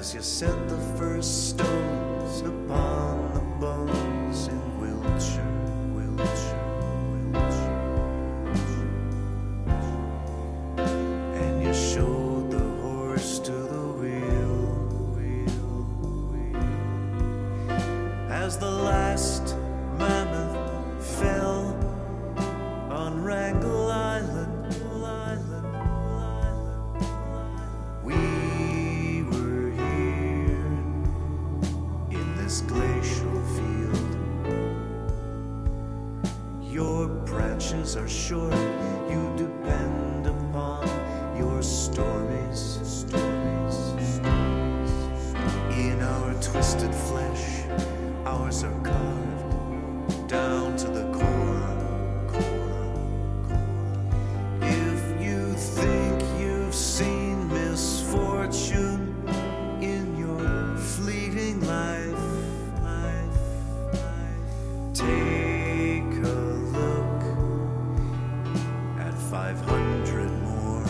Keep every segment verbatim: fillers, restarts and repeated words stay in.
as you set the first stones upon the bones in Wiltshire, Wiltshire, Wiltshire. And you showed the horse to the wheel, wheel, wheel. As the last mammoth fell on Wrangel Island, Island, Island. We were here in this glacial field. Your branches are short, you depend upon your stories, stories, stories. In our twisted flesh, ours are carved down to the core, core, core. If you think you've seen misfortune in your fleeting life, life, life, take a look at five hundred more.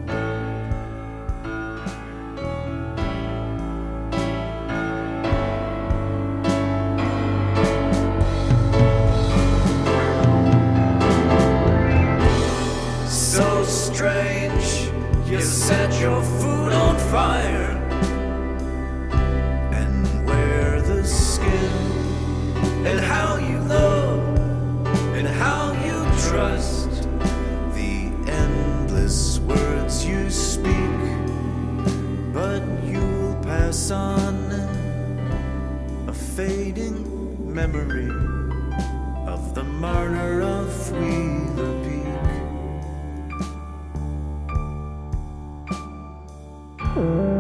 So strange, you set your food on fire and wear the skin, and how you love and how you trust the endless words you speak, but you'll pass on a fading memory of the martyr of Wheeler Peak.